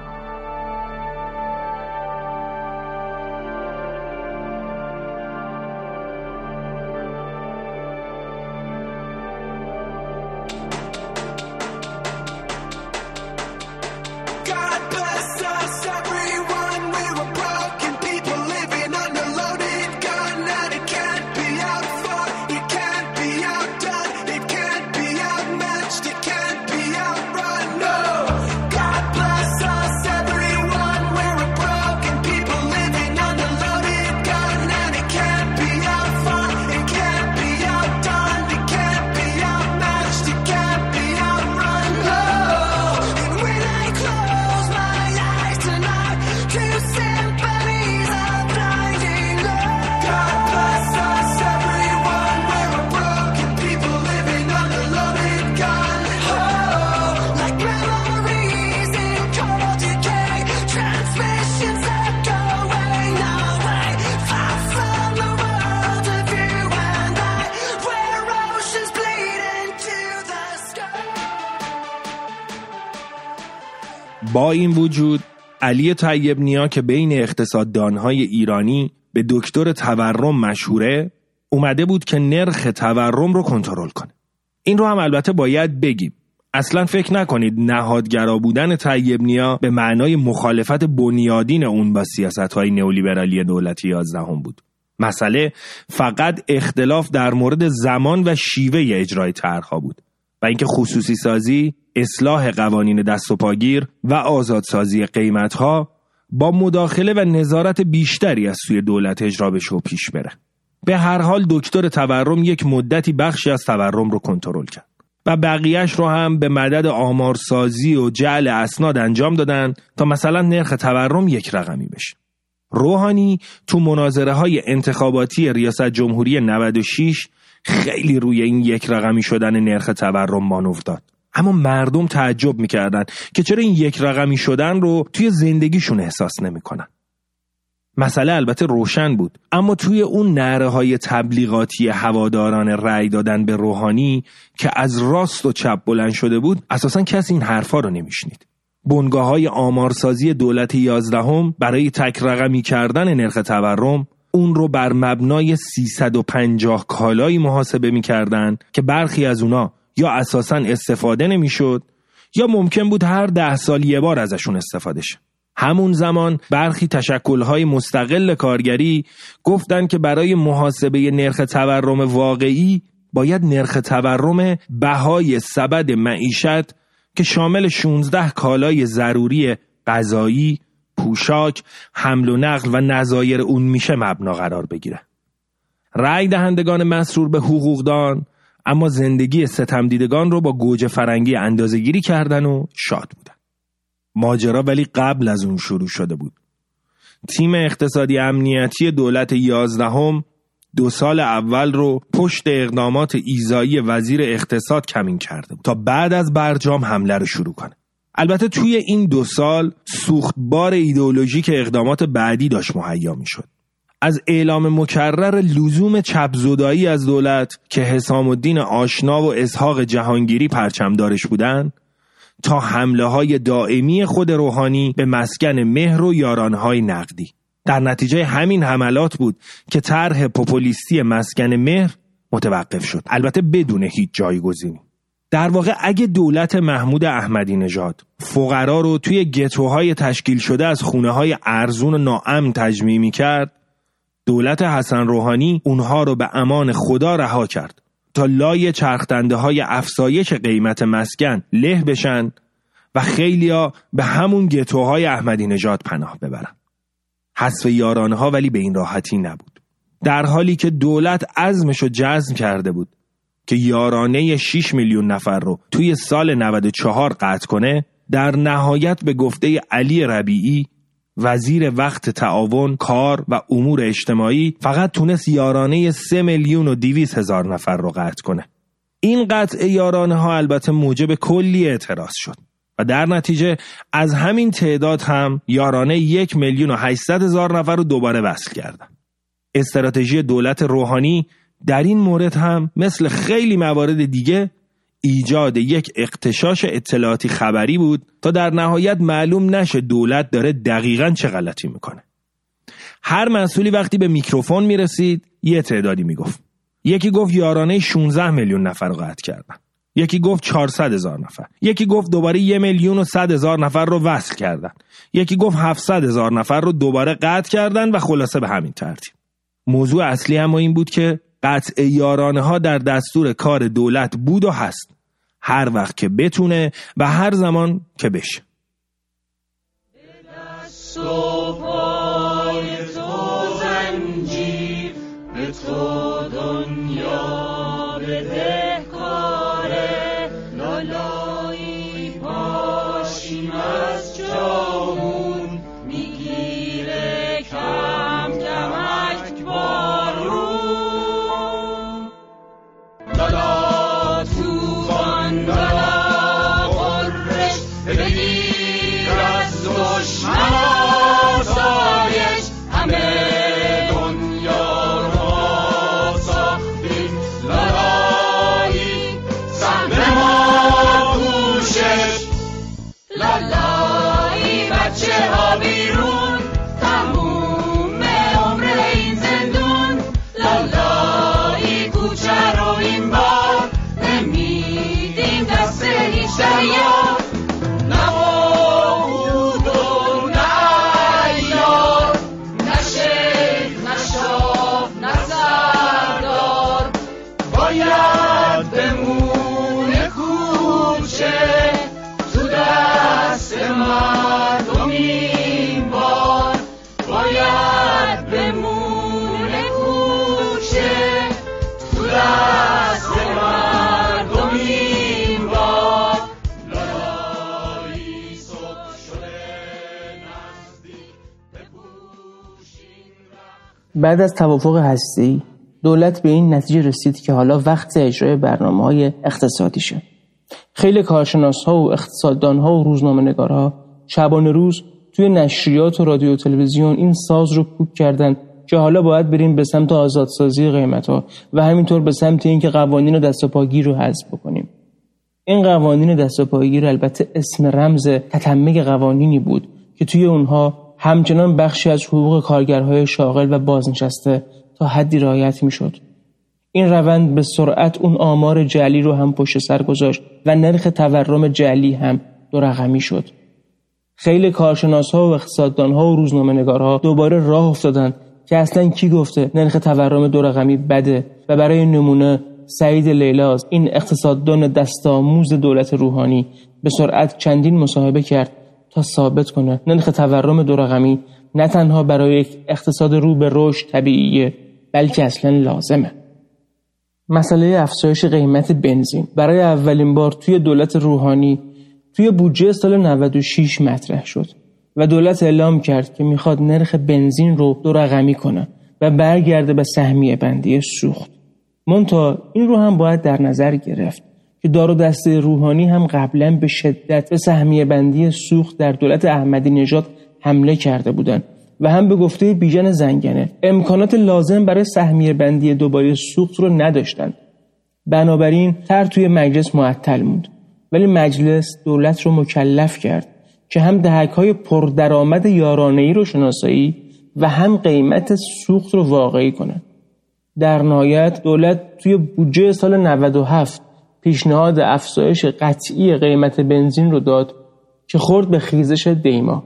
God bless us. با این وجود علی طیب نیا که بین اقتصاددانهای ایرانی به دکتر تورم مشهوره، اومده بود که نرخ تورم رو کنترل کنه. این رو هم البته باید بگیم، اصلا فکر نکنید نهادگرا بودن طیب نیا به معنای مخالفت بنیادین اون با سیاست‌های نئولیبرالی دولت یازدهم بود. مسئله فقط اختلاف در مورد زمان و شیوه اجرای طرح‌ها بود و اینکه خصوصی سازی، اصلاح قوانین دست و پاگیر و آزادسازی قیمت‌ها با مداخله و نظارت بیشتری از سوی دولت اجرا بشه و پیش بره. به هر حال دکتر تورم یک مدتی بخشی از تورم رو کنترل کرد و بقیهش رو هم به مدد آمارسازی و جعل اسناد انجام دادن تا مثلا نرخ تورم یک رقمی بشه. روحانی تو مناظره های انتخاباتی ریاست جمهوری نود و شش خیلی روی این یک رقمی شدن نرخ تورم مانور داد، اما مردم تعجب میکردن که چرا این یک رقمی شدن رو توی زندگیشون احساس نمیکنن. مسئله البته روشن بود، اما توی اون نعره های تبلیغاتی هواداران رأی دادن به روحانی که از راست و چپ بلند شده بود اساساً کسی این حرفا رو نمیشنید. بنگاه های آمارسازی دولت یازدهم برای تک رقمی کردن نرخ تورم اون رو بر مبنای سیصد و پنجاه کالایی محاسبه میکردن که برخی از اونا یا اساساً استفاده نمیشد یا ممکن بود هر ده سال یه بار ازشون استفاده شه. همون زمان برخی تشکل‌های مستقل کارگری گفتن که برای محاسبه نرخ تورم واقعی باید نرخ تورم بهای سبد معیشت که شامل شانزده کالای ضروری غذایی، پوشاک، حمل و نقل و نظایر اون میشه مبنا قرار بگیره. رأی دهندگان مسرور به حقوقدان اما زندگی ستمدیدگان رو با گوجه فرنگی اندازه‌گیری کردن و شاد بودن. ماجرا ولی قبل از اون شروع شده بود. تیم اقتصادی امنیتی دولت یازدهم دو سال اول رو پشت اقدامات ایذایی وزیر اقتصاد کمین کرده بود تا بعد از برجام حمله رو شروع کنه. البته توی این دو سال سوختبار ایدئولوژیک اقدامات بعدی داشت مهیا میشد. از اعلام مکرر لزوم چپزدایی از دولت که حسام الدین آشنا و اسحاق جهانگیری پرچمدارش بودن تا حمله های دائمی خود روحانی به مسکن مهر و یارانهای نقدی. در نتیجه همین حملات بود که طرح پوپولیستی مسکن مهر متوقف شد، البته بدون هیچ جایگزینی. در واقع اگه دولت محمود احمدی نژاد فقرا رو توی گتوهای تشکیل شده از خونه‌های ارزون و ناامن تجمیع می‌کرد، دولت حسن روحانی اونها رو به امان خدا رها کرد تا لای چرخدنده های افزایش قیمت مسکن له بشن و خیلیا به همون گتوهای احمدی نژاد پناه ببرن. حذف یارانها ولی به این راحتی نبود. در حالی که دولت عزمشو جزم کرده بود که یارانه شش میلیون نفر رو توی سال نود و چهار قطع کنه، در نهایت به گفته علی ربیعی وزیر وقت تعاون، کار و امور اجتماعی فقط تونست یارانه سه میلیون و دویست هزار نفر رو قطع کنه. این قطع یارانه ها البته موجب کلی اعتراض شد و در نتیجه از همین تعداد هم یارانه یک میلیون و هشتصد هزار نفر رو دوباره وصل کردن. استراتژی دولت روحانی در این مورد هم مثل خیلی موارد دیگه ایجاد یک اغتشاش اطلاعاتی خبری بود تا در نهایت معلوم نشه دولت داره دقیقاً چه غلطی میکنه. هر مسئولی وقتی به میکروفون میرسید یه تعدادی میگفت. یکی گفت یارانه شانزده میلیون نفر رو قطع کردن، یکی گفت چهارصد هزار نفر، یکی گفت دوباره یک میلیون و صد هزار نفر رو وصل کردن، یکی گفت هفتصد هزار نفر رو دوباره قطع کردن و خلاصه به همین ترتیب. موضوع اصلی اما این بود که قطع یارانه ها در دستور کار دولت بود و هست، هر وقت که بتونه و هر زمان که بشه. دست و پای تو زنجیر، به تو دنیا بده کاره، لالایی پاشیم از جامون، میگیره کم کمک بارون. لالا توفان لالا قرش، بگیر از دشمنان بعد از توافق هسته‌ای دولت به این نتیجه رسید که حالا وقت اجرای برنامه‌های اقتصادیشه. خیلی کارشناس‌ها و اقتصاددان‌ها و روزنامه‌نگارها شبانه روز توی نشریات و رادیو و تلویزیون این ساز رو کوک کردن که حالا باید بریم به سمت آزادسازی قیمت‌ها و همینطور به سمت اینکه قوانین دست و پاگیر رو حذف بکنیم. این قوانین دست و پاگیر البته اسم رمز تتمه قوانینی بود که توی اونها همچنان بخشی از حقوق کارگرهای شاغل و بازنشسته تا حدی رعایت میشد. این روند به سرعت اون آمار جعلی رو هم پشت سر گذاشت و نرخ تورم جعلی هم دو رقمی شد. خیلی کارشناس‌ها و اقتصاددان‌ها و روزنامه‌نگارها دوباره راه افتادن که اصلاً کی گفته نرخ تورم دو رقمی بده و برای نمونه سعید لیلاز این اقتصاددان دست‌آموز دولت روحانی به سرعت چندین مصاحبه کرد تا ثابت کنه نرخ تورم دو رقمی نه تنها برای یک اقتصاد رو به رشد طبیعیه بلکه اصلاً لازمه. مسئله افزایش قیمت بنزین برای اولین بار توی دولت روحانی توی بودجه سال نود و شش مطرح شد و دولت اعلام کرد که میخواد نرخ بنزین رو دو رقمی کنه و برگرده به سهمیه بندی سوخت. منتها این رو هم باید در نظر گرفت که دار و دسته روحانی هم قبلا به شدت به سهمیه بندی سوخت در دولت احمدی نژاد حمله کرده بودند و هم به گفته بیژن زنگنه امکانات لازم برای سهمیه بندی دوباره سوخت رو نداشتند. بنابراین طرح توی مجلس معطل موند، ولی مجلس دولت رو مکلف کرد که هم دهک‌های پردرآمد یارانه‌ای رو شناسایی و هم قیمت سوخت رو واقعی کنه. در نهایت دولت توی بودجه سال نود و هفت پیشنهاد افزایش قطعی قیمت بنزین رو داد که خورد به خیزش دیما.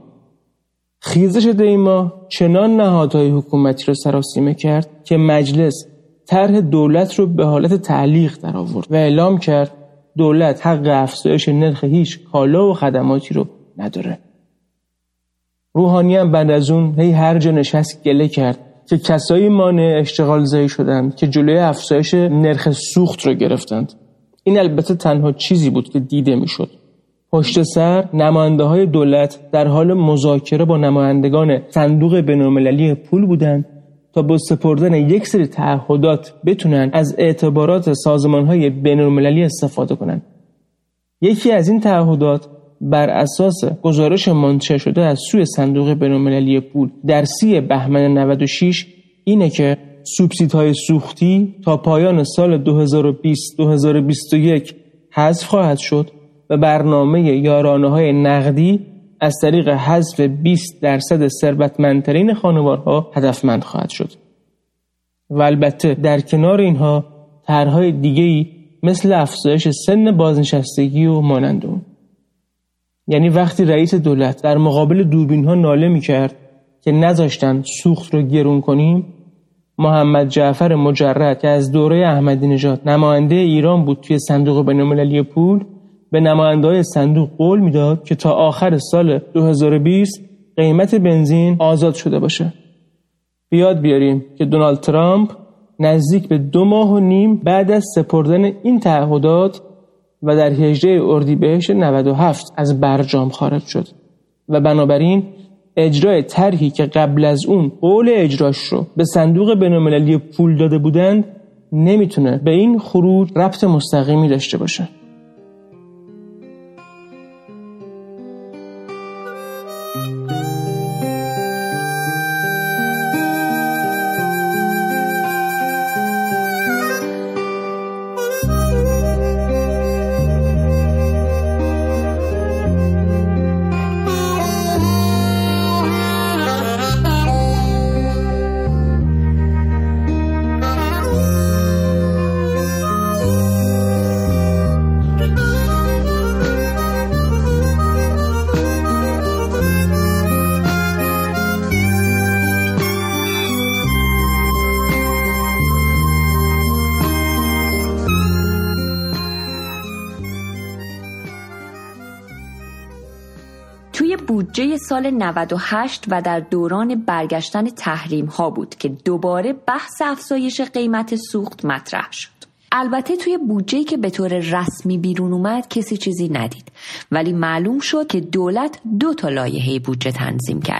خیزش دیما چنان نهادهای حکومتی رو سراسیمه کرد که مجلس طرح دولت رو به حالت تعلیق در آورد و اعلام کرد دولت حق افزایش نرخ هیچ کالا و خدماتی رو نداره. روحانی هم بعد از اون هی هر جا نشست گله کرد که کسایی مانع اشتغال زایی شدند که جلوی افزایش نرخ سوخت رو گرفتند. این البته تنها چیزی بود که دیده میشد. پشت سر نماینده‌های دولت در حال مذاکره با نمایندگان صندوق بین‌المللی پول بودند تا با سپردن یک سری تعهدات بتونن از اعتبارات سازمان‌های بین‌المللی استفاده کنند. یکی از این تعهدات بر اساس گزارش منتشر شده از سوی صندوق بین‌المللی پول در سی بهمن نود و شش اینه که سوبسیدهای سوختی تا پایان سال دو هزار و بیست دو هزار و بیست و یک حذف خواهد شد و برنامه یارانه‌های نقدی از طریق حذف بیست درصد ثروتمندترین خانوارها هدفمند خواهد شد. و البته در کنار اینها طرح‌های دیگه‌ای مثل افزایش سن بازنشستگی و مانند اون. یعنی وقتی رئیس دولت در مقابل دوربین‌ها ناله می‌کرد که نذاشتن سوخت رو گرون کنیم، محمد جعفر مجرد که از دوره احمدی نژاد نماینده ایران بود توی صندوق بین‌المللی پول به نماینده‌های صندوق قول میداد که تا آخر سال دو هزار و بیست قیمت بنزین آزاد شده باشه. بیاد بیاریم که دونالد ترامپ نزدیک به دو ماه و نیم بعد از سپردن این تعهدات و در هجده اردیبهشت نود و هفت از برجام خارج شد و بنابراین اجرای طرحی که قبل از اون قول اجراش رو به صندوق بین‌المللی پول داده بودند نمیتونه به این خروج ربط مستقیمی داشته باشه. بودجه سال نود و هشت و در دوران برگشتن تحریم ها بود که دوباره بحث افزایش قیمت سوخت مطرح شد. البته توی بودجه‌ای که به طور رسمی بیرون اومد کسی چیزی ندید، ولی معلوم شد که دولت دو تا لایحه بودجه تنظیم کرده.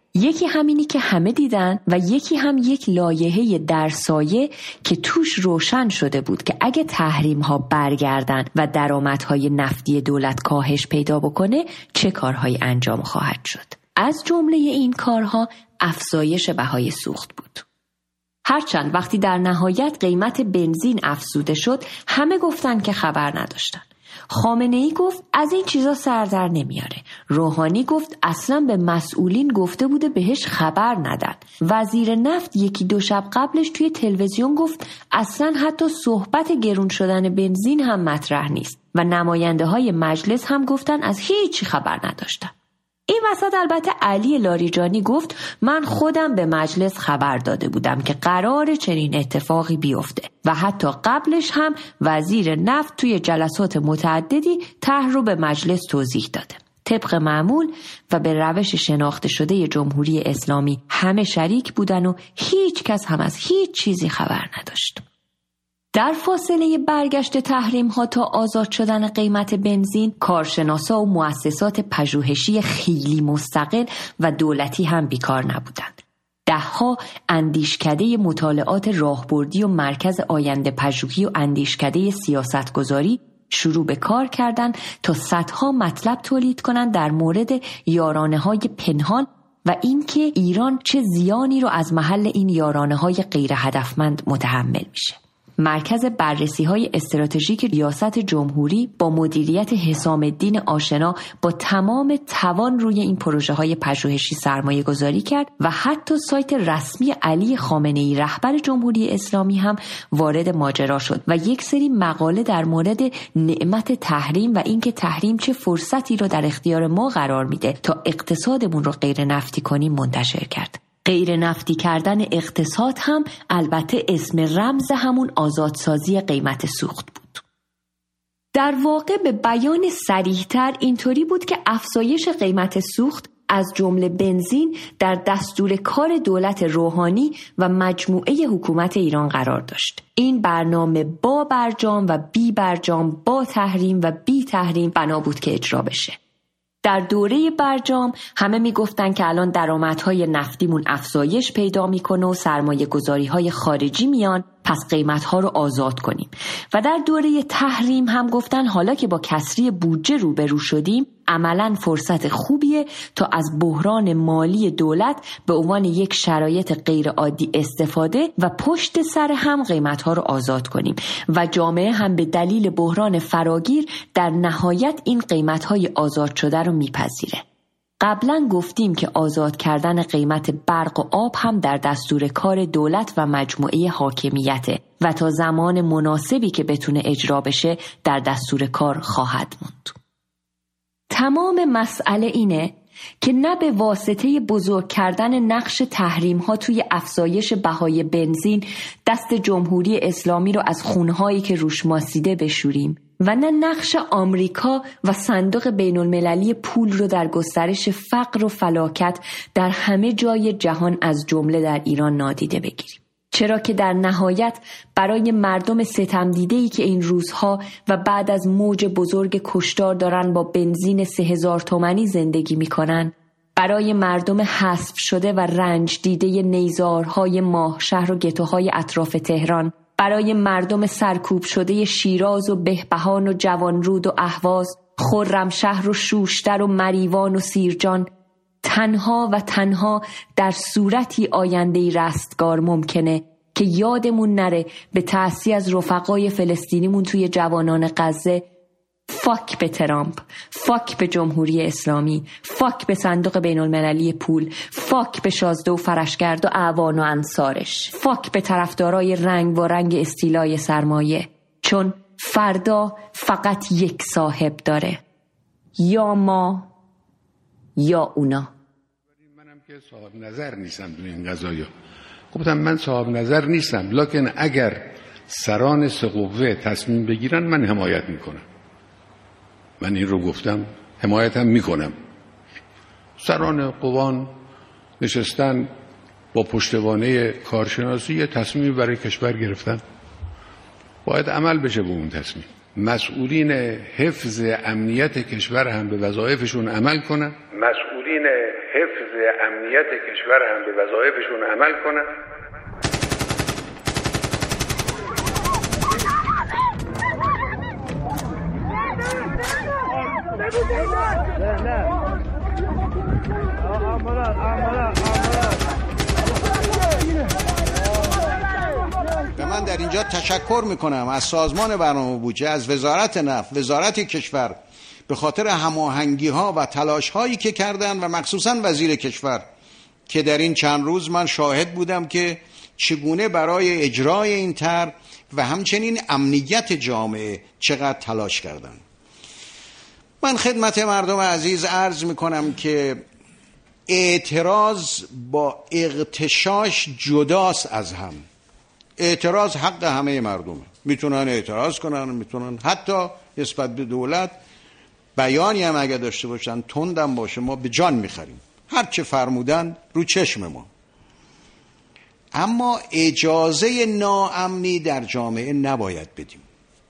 یکی همینی که همه دیدن و یکی هم یک لایحه در سایه که توش روشن شده بود که اگه تحریم ها برگردن و درآمدهای نفتی دولت کاهش پیدا بکنه چه کارهایی انجام خواهد شد. از جمله این کارها افزایش بهای سوخت بود. هرچند وقتی در نهایت قیمت بنزین افزوده شد همه گفتن که خبر نداشتن. خامنه‌ای گفت از این چیزا سر در نمیاره. روحانی گفت اصلا به مسئولین گفته بوده بهش خبر ندن. وزیر نفت یکی دو شب قبلش توی تلویزیون گفت اصلا حتی صحبت گرون شدن بنزین هم مطرح نیست و نماینده های مجلس هم گفتن از هیچی خبر نداشتن. این وسط البته علی لاریجانی گفت من خودم به مجلس خبر داده بودم که قرار چنین اتفاقی بیفته و حتی قبلش هم وزیر نفت توی جلسات متعددی طرح رو به مجلس توضیح داده. طبق معمول و به روش شناخته شده جمهوری اسلامی همه شریک بودن و هیچ کس هم از هیچ چیزی خبر نداشت. در فاصله برگشت تحریم ها تا آزاد شدن قیمت بنزین، کارشناسا و مؤسسات پژوهشی خیلی مستقل و دولتی هم بیکار نبودند. دهها اندیشکده مطالعات راهبردی و مرکز آینده پژوهی و اندیشکده سیاستگذاری شروع به کار کردند تا صدها مطلب تولید کنند در مورد یارانه‌های پنهان و اینکه ایران چه زیانی رو از محل این یارانه‌های غیر هدفمند متحمل میشه. مرکز بررسی‌های استراتژیک ریاست جمهوری با مدیریت حسام الدین آشنا با تمام توان روی این پروژه‌های پژوهشی سرمایه گذاری کرد و حتی سایت رسمی علی خامنه‌ای رهبر جمهوری اسلامی هم وارد ماجرا شد و یک سری مقاله در مورد نعمت تحریم و اینکه تحریم چه فرصتی رو در اختیار ما قرار میده تا اقتصادمون رو غیر نفتی کنیم منتشر کرد. غیر نفتی کردن اقتصاد هم البته اسم رمز همون آزادسازی قیمت سوخت بود. در واقع به بیان صریح‌تر اینطوری بود که افزایش قیمت سوخت از جمله بنزین در دستور کار دولت روحانی و مجموعه حکومت ایران قرار داشت. این برنامه با برجام و بی برجام، با تحریم و بی تحریم بنا بود که اجرا بشه. در دوره برجام همه میگفتن که الان درآمدهای نفتیمون افزایش پیدا میکنه و سرمایه گذاریهای خارجی میان، پس قیمتها رو آزاد کنیم. و در دوره تحریم هم گفتن حالا که با کسری بودجه روبرو شدیم عملاً فرصت خوبیه تا از بحران مالی دولت به عنوان یک شرایط غیر عادی استفاده و پشت سر هم قیمتها رو آزاد کنیم و جامعه هم به دلیل بحران فراگیر در نهایت این قیمتهای آزاد شده رو میپذیره. قبلا گفتیم که آزاد کردن قیمت برق و آب هم در دستور کار دولت و مجموعه حاکمیته و تا زمان مناسبی که بتونه اجرا بشه در دستور کار خواهد موند. تمام مسئله اینه که نه به واسطه بزرگ کردن نقش تحریم ها توی افزایش بهای بنزین دست جمهوری اسلامی رو از خونهایی که روش ماسیده بشوریم و نه نقش آمریکا و صندوق بین المللی پول رو در گسترش فقر و فلاکت در همه جای جهان از جمله در ایران نادیده بگیریم. چرا که در نهایت برای مردم ستم دیده‌ای که این روزها و بعد از موج بزرگ کشتار دارن با بنزین سه هزار تومانی زندگی میکنن، برای مردم حذف شده و رنج دیده نیزارهای ماه شهر و گتوهای اطراف تهران، برای مردم سرکوب شده شیراز و بهبهان و جوانرود و اهواز، خرمشهر و شوشتر و مریوان و سیرجان، تنها و تنها در صورتی آینده‌ای رستگار ممکنه که یادمون نره به تعصی از رفقای فلسطینیمون توی جوانان غزه، فاک به ترامپ، فاک به جمهوری اسلامی، فاک به صندوق بین المللی پول، فاک به شازده و فرشگرد و اعوان و انصارش، فاک به طرفدارای رنگ و رنگ استیلای سرمایه، چون فردا فقط یک صاحب داره، یا ما یا اونا. منم که صاحب نظر نیستم تو این قضایا. گفتم من صاحب نظر نیستم، لکن اگر سران سه قوه تصمیم بگیرن من حمایت میکنم. من این رو گفتم، حمایتم میکنم. سران قوان نشستن با پشتوانه کارشناسی یه تصمیمی برای کشور گرفتن، باید عمل بشه به اون تصمیم. مسئولین حفظ امنیت کشور هم به وظایفشون عمل کنن. مسئولین حفظ امنیت کشور هم به وظایفشون عمل کنن. و من در اینجا تشکر میکنم از سازمان برنامه بودجه، از وزارت نفت، وزارت کشور، به خاطر هماهنگی ها و تلاش هایی که کردن و مخصوصا وزیر کشور که در این چند روز من شاهد بودم که چگونه برای اجرای این طرح و همچنین امنیت جامعه چقدر تلاش کردن. من خدمت مردم عزیز عرض میکنم که اعتراض با اغتشاش جداست از هم. اعتراض حق همه مردمه، میتونن اعتراض کنن، میتونن حتی نسبت به دولت بیانی هم اگه داشته باشن تندم باشه ما به جان میخریم، هر چه فرمودن رو چشم ما. اما اجازه ناامنی در جامعه نباید بدیم.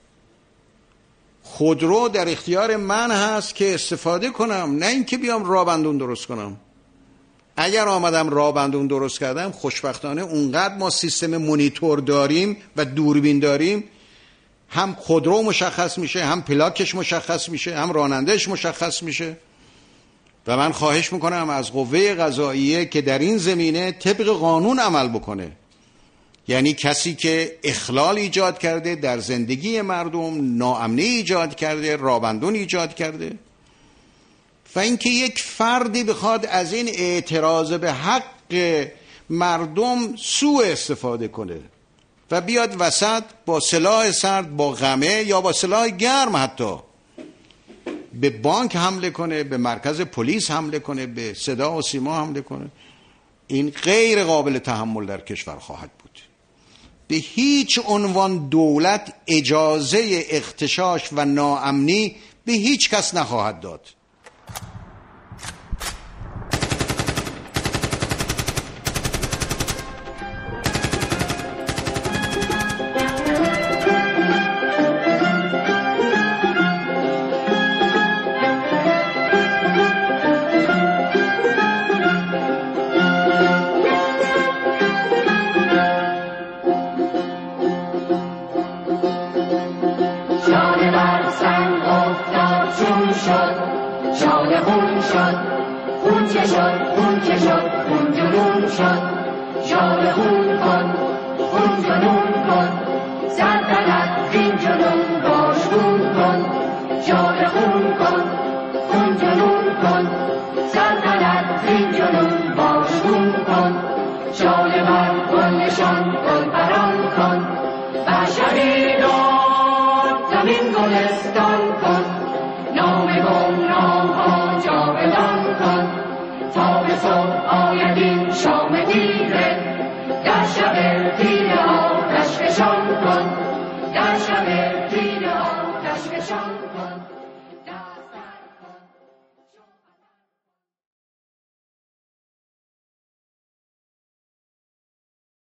خودرو در اختیار من هست که استفاده کنم، نه اینکه بیام رابندون درست کنم. اگر آمدم رابندون درست کردم، خوشبختانه اونقدر ما سیستم مونیتور داریم و دوربین داریم، هم خودرو مشخص میشه، هم پلاکش مشخص میشه، هم رانندهش مشخص میشه. و من خواهش میکنم از قوه قضاییه که در این زمینه طبق قانون عمل بکنه. یعنی کسی که اخلال ایجاد کرده در زندگی مردم، ناامنی ایجاد کرده، رابندون ایجاد کرده، و اینکه یک فردی بخواد از این اعتراض به حق مردم سوء استفاده کنه و بیاد وسط با سلاح سرد، با غمه یا با سلاح گرم حتی به بانک حمله کنه، به مرکز پلیس حمله کنه، به صدا و سیما حمله کنه، این غیر قابل تحمل در کشور خواهد بود. به هیچ عنوان دولت اجازه اغتشاش و ناامنی به هیچ کس نخواهد داد. آید این شام تیره در شب تیره